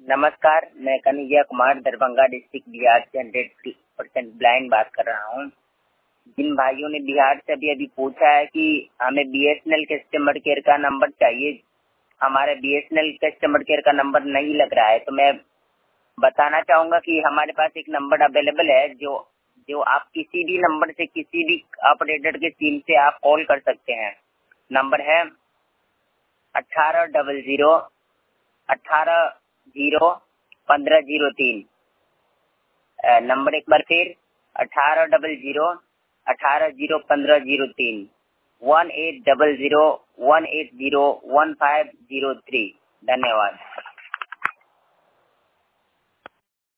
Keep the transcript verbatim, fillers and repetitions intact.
नमस्कार, मैं कन्हैया कुमार दरभंगा डिस्ट्रिक्ट बिहार से हंड्रेड परसेंट ब्लाइंड बात कर रहा हूँ। जिन भाइयों ने बिहार से अभी अभी पूछा है कि हमें बीएसएनएल कस्टमर केयर का नंबर चाहिए, हमारे बीएसएनएल कस्टमर केयर का नंबर नहीं लग रहा है, तो मैं बताना चाहूँगा कि हमारे पास एक नंबर अवेलेबल है जो जो आप किसी भी नंबर से किसी भी ऑपरेटर के सिम से आप कॉल कर सकते हैं। नंबर है अठारह डबल जीरो अठारह जीरो पंद्रह जीरो तीन। नंबर एक बार फिर अठारह डबल जीरो अठारह जीरो पंद्रह जीरो तीन one eight double zero one eight zero one five zero three. धन्यवाद।